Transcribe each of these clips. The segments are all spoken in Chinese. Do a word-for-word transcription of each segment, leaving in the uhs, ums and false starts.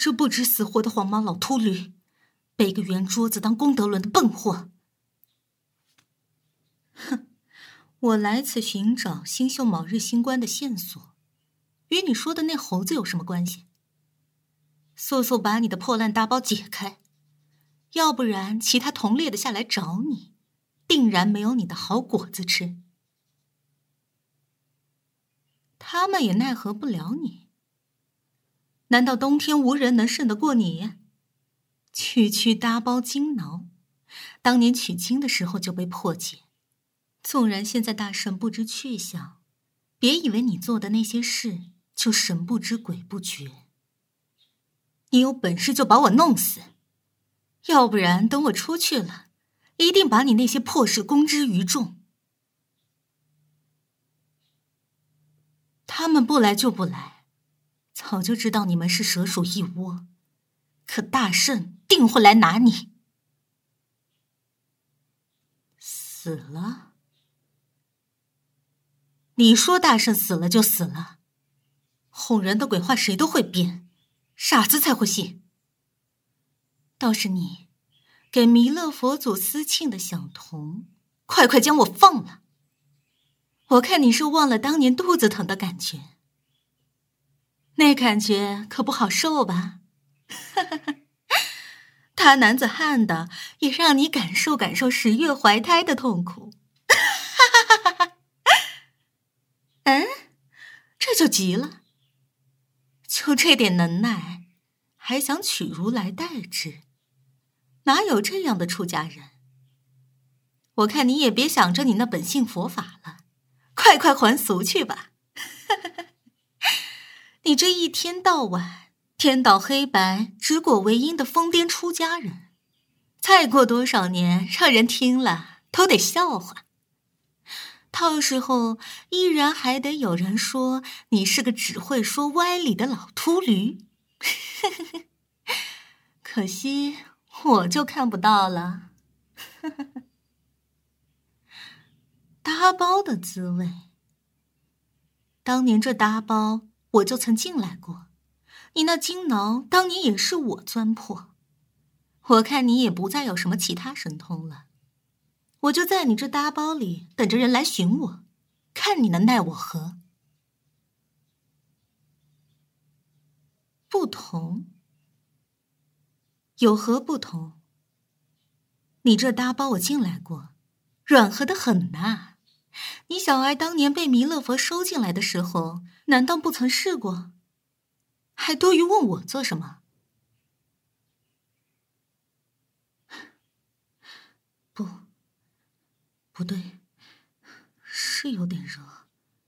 只不知死活的黄毛老秃驴，背个圆桌子当功德轮的笨货。哼，我来此寻找星宿卯日星官的线索，与你说的那猴子有什么关系？速速把你的破烂大包解开，要不然其他同列的下来找你，定然没有你的好果子吃。他们也奈何不了你。难道冬天无人能胜得过你？区区大包金挠，当年取经的时候就被破解。纵然现在大圣不知去向，别以为你做的那些事就神不知鬼不觉。你有本事就把我弄死，要不然等我出去了，一定把你那些破事公之于众。他们不来就不来，早就知道你们是蛇鼠一窝，可大圣定会来拿你。死了？你说大圣死了就死了？哄人的鬼话谁都会编，傻子才会信。倒是你，给弥勒佛祖私庆的小童，快快将我放了。我看你是忘了当年肚子疼的感觉，那感觉可不好受吧？大男子汉的，也让你感受感受十月怀胎的痛苦。嗯，这就急了，就这点能耐，还想取如来代之？哪有这样的出家人？我看你也别想着你那本性佛法了，快快还俗去吧。你这一天到晚天倒黑白直果为阴的疯癫出家人，再过多少年让人听了都得笑话。到时候依然还得有人说你是个只会说歪理的老秃驴。可惜我就看不到了。搭包的滋味，当年这搭包我就曾进来过，你那金挠当年也是我钻破。我看你也不再有什么其他神通了，我就在你这搭包里等着人来寻我，看你能奈我何。不同？有何不同？你这搭包我进来过，软和得很呐。你小儿当年被弥勒佛收进来的时候，难道不曾试过？还多余问我做什么？不，不对，是有点热。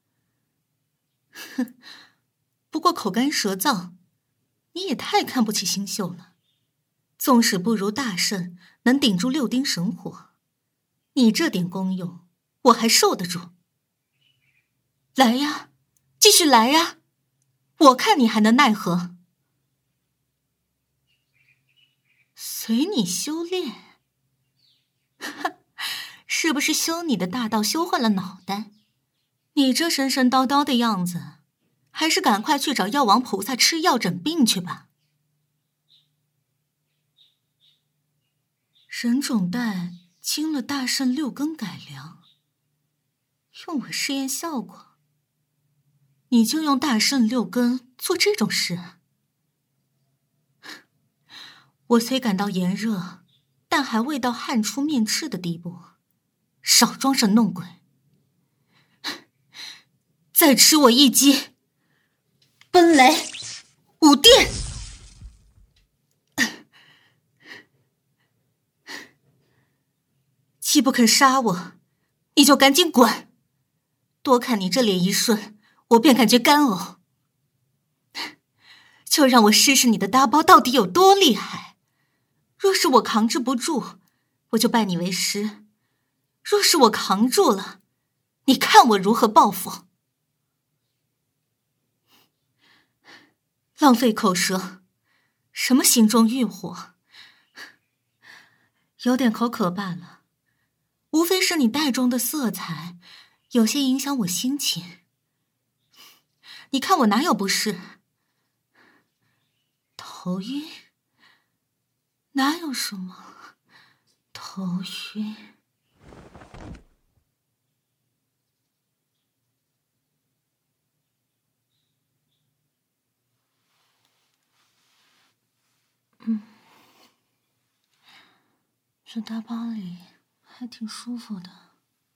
哼，不过口干舌燥，你也太看不起星宿了。纵使不如大圣能顶住六丁神火，你这点功用我还受得住。来呀，继续来呀，我看你还能奈何。随你修炼？是不是修你的大道修坏了脑袋？你这神神叨叨的样子，还是赶快去找药王菩萨吃药诊病去吧。人种袋经了大圣六根改良，用我试验效果，你就用大圣六根做这种事？我虽感到炎热，但还未到汗出面赤的地步，少装神弄鬼。再吃我一击，奔雷五电！既不肯杀我，你就赶紧滚！多看你这脸一瞬，我便感觉干呕。就让我试试你的搭包到底有多厉害。若是我扛制不住，我就拜你为师；若是我扛住了，你看我如何报复。浪费口舌，什么心中欲火，有点口渴罢了，无非是你袋中的色彩有些影响我心情。你看我哪有不是？ 头晕？哪有什么头晕？嗯，这大包里还挺舒服的。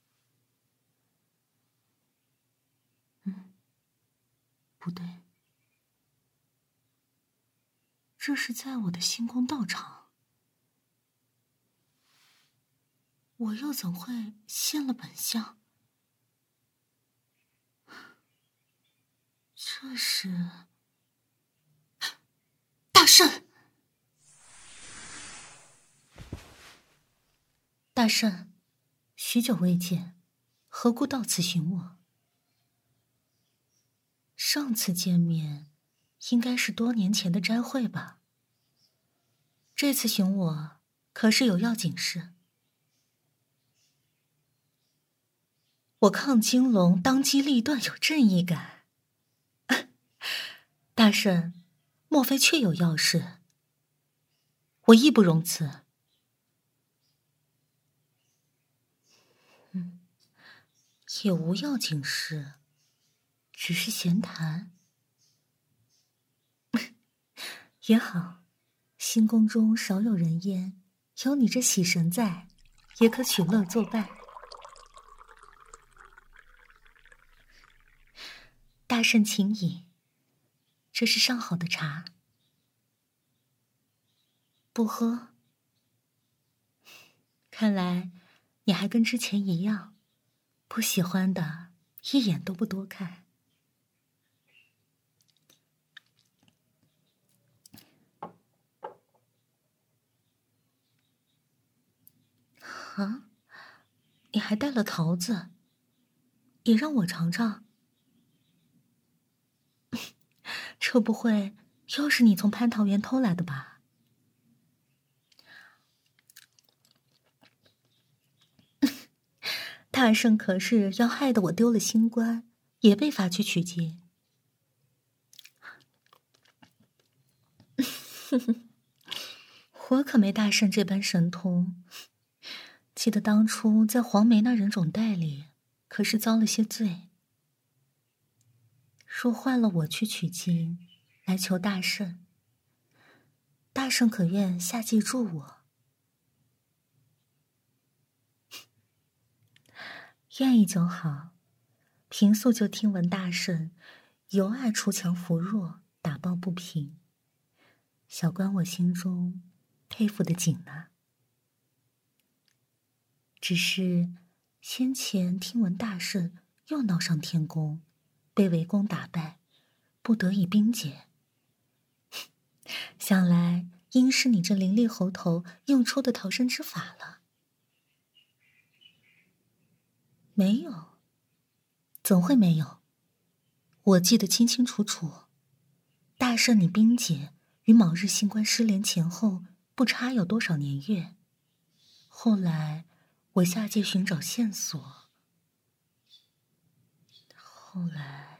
嗯，不对，这是在我的星宫道场，我又怎会现了本相？这是大圣！大圣，许久未见，何故到此寻我？上次见面，应该是多年前的斋会吧？这次寻我，可是有要紧事？我抗金龙当机立断，有正义感。大圣，莫非确有要事？我义不容辞。嗯，也无要紧事，只是闲谈。也好，星宫中少有人烟，有你这喜神在，也可取乐作伴。大圣请饮，这是上好的茶。不喝？看来你还跟之前一样，不喜欢的一眼都不多看。啊，你还带了桃子，也让我尝尝。这不会又是你从蟠桃园偷来的吧？大圣可是要害得我丢了星官，也被罚去取经。我可没大圣这般神通。记得当初在黄梅那人种袋里，可是遭了些罪。若换了我去取经，来求大圣，大圣可愿下济助我？愿意就好。平素就听闻大圣尤爱锄强扶弱，打抱不平，小官我心中佩服得紧呢。只是先前听闻大圣又闹上天宫，被围攻打败，不得已兵解。想来应是你这伶俐猴头用出的逃生之法了。没有，怎会没有？我记得清清楚楚，大圣你兵解与卯日星官失联前后不差有多少年月。后来我下界寻找线索，后来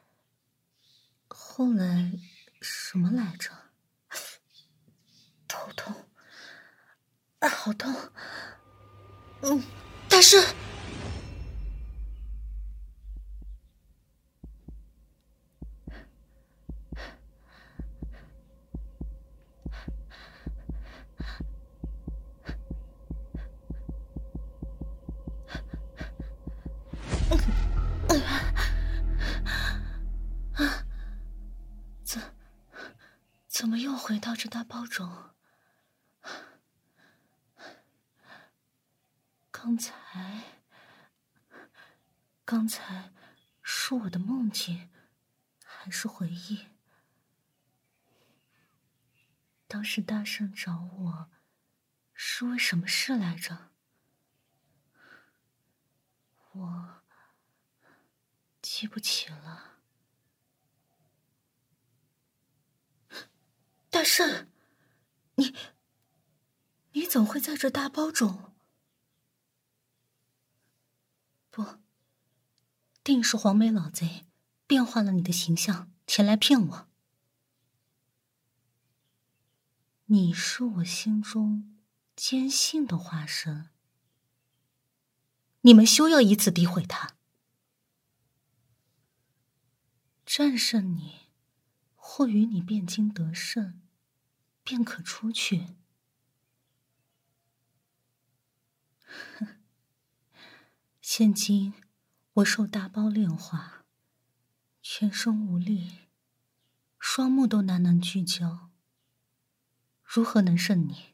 后来什么来着？头痛，啊，好痛！嗯，大圣。怎怎么又回到这大包中？刚才，刚才是我的梦境，还是回忆？当时大圣找我，是为什么事来着？我记不起了。大圣，你你怎会在这大包中？不，定是黄眉老贼变化了你的形象，前来骗我。 你是我心中坚信的化身，你们休要以此诋毁他。战胜你，或与你辩经得胜，便可出去。现今我受大包炼化，全身无力，双目都难能聚焦，如何能胜你？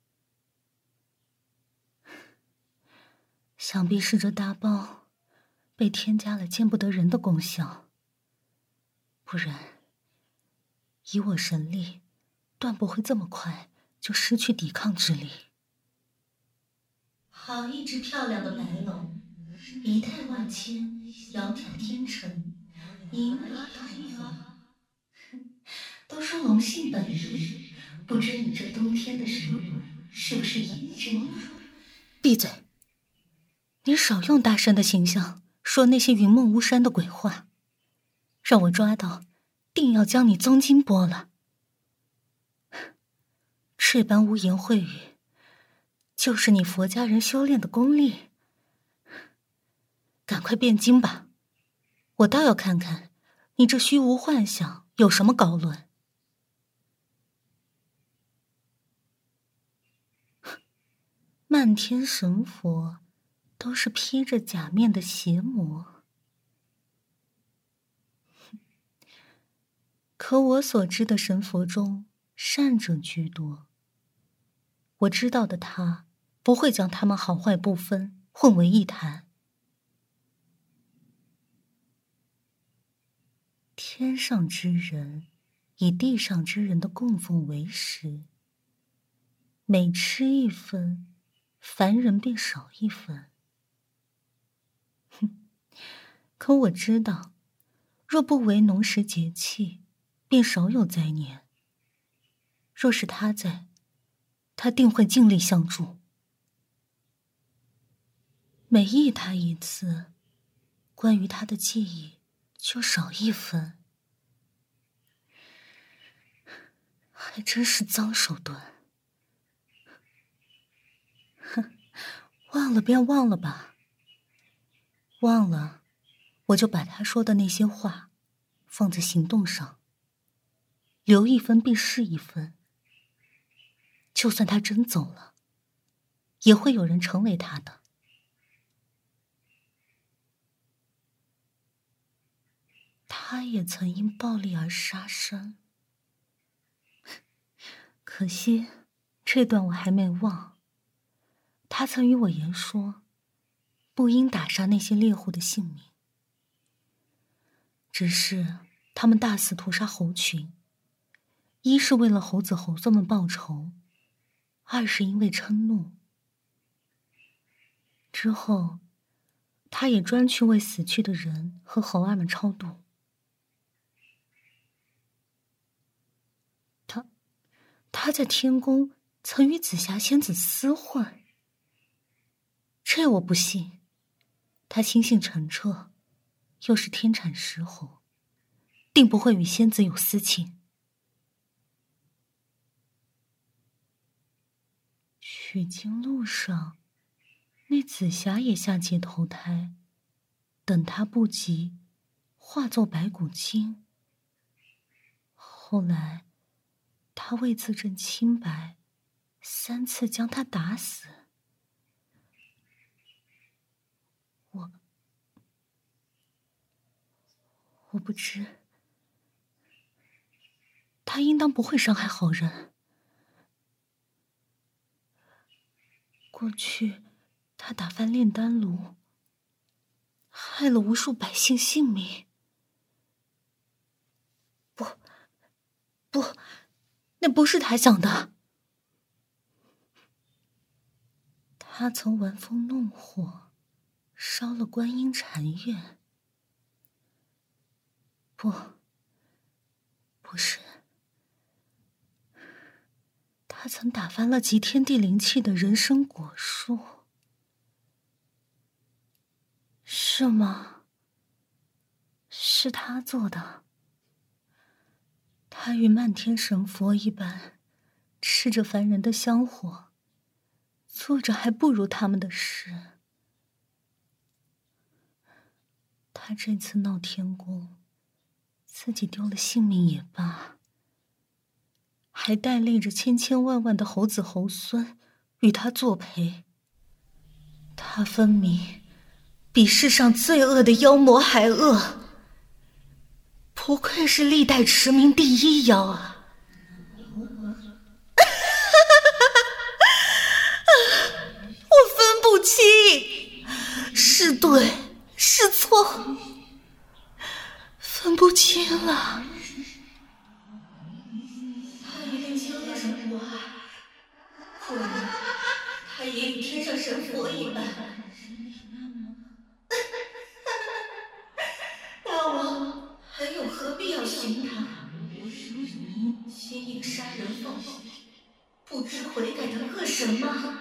想必是这大包被添加了见不得人的功效，不然以我神力，断不会这么快就失去抵抗之力。好一只漂亮的白龙，仪态万千，窈窕天成，银轮透滑。都说龙性本灵，不知你这冬天的神龙是不是银之女？闭嘴！你少用大神的形象说那些云梦巫山的鬼话，让我抓到，定要将你宗筋剥了。这般污言秽语，就是你佛家人修炼的功力。赶快辩经吧，我倒要看看你这虚无幻想有什么高论。漫天神佛都是披着假面的邪魔，可我所知的神佛中善者居多。我知道的他不会将他们好坏不分混为一谈。天上之人以地上之人的供奉为食，每吃一分，凡人便少一分。哼，可我知道，若不为农时节气，便少有灾年。若是他在，他定会尽力相助。每忆他一次，关于他的记忆就少一分。还真是脏手段。哼，忘了便忘了吧。忘了，我就把他说的那些话放在行动上，留一分必是一分。就算他真走了，也会有人成为他的。他也曾因暴力而杀生，可惜这段我还没忘。他曾与我言说，不应打杀那些猎户的性命。只是他们大肆屠杀猴群，一是为了猴子猴孙们报仇，二是因为嗔怒。之后，他也专去为死去的人和猴儿们超度。他，他在天宫曾与紫霞仙子厮混，这我不信。他心性澄澈，又是天产石猴，定不会与仙子有私情。取经路上，那紫霞也下界投胎，等他不及，化作白骨精。后来，他为自证清白，三次将他打死。我，我不知，他应当不会伤害好人。过去，他打翻炼丹炉，害了无数百姓性命。不，不，那不是他想的。他曾玩风弄火，烧了观音禅院。不，不是。他曾打翻了集天地灵气的人参果树。是吗？是他做的。他与漫天神佛一般， 吃着凡人的香火，做着还不如他们的事。他这次闹天宫，自己丢了性命也罢，还带领着千千万万的猴子猴孙与他作陪。他分明比世上最恶的妖魔还恶，不愧是历代驰名第一妖啊！我分不清是对是错，分不清了。他一定经历什么爱，果然他也与天上神佛一般。大王还有何必要寻他？心硬杀人放血，不知悔改的恶神吗？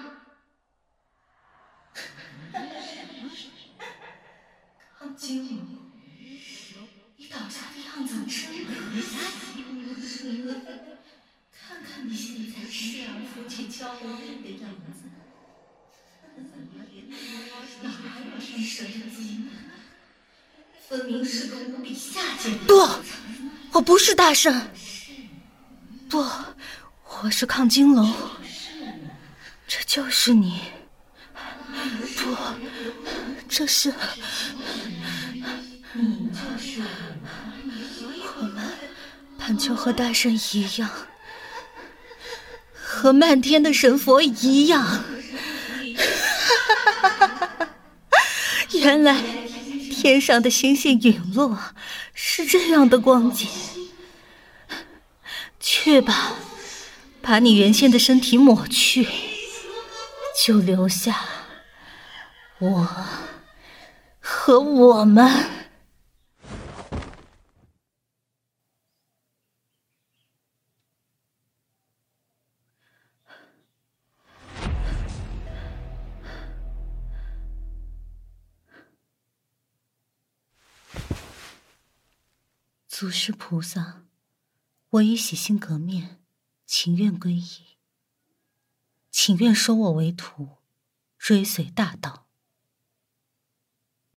康金龙，你倒下的样子真可惜。看看你现在失而复且娇媚的样子，哪还有什么神经？分明是个无比下贱的。不，我不是大圣。不，我是亢金龙。这就是你。不，这是你就是我。我们本就和大圣一样，和漫天的神佛一样。原来天上的星星陨落是这样的光景。去吧，把你原先的身体抹去，就留下我和我们。祖师菩萨，我已洗心革面，情愿皈依，请愿收我为徒，追随大道。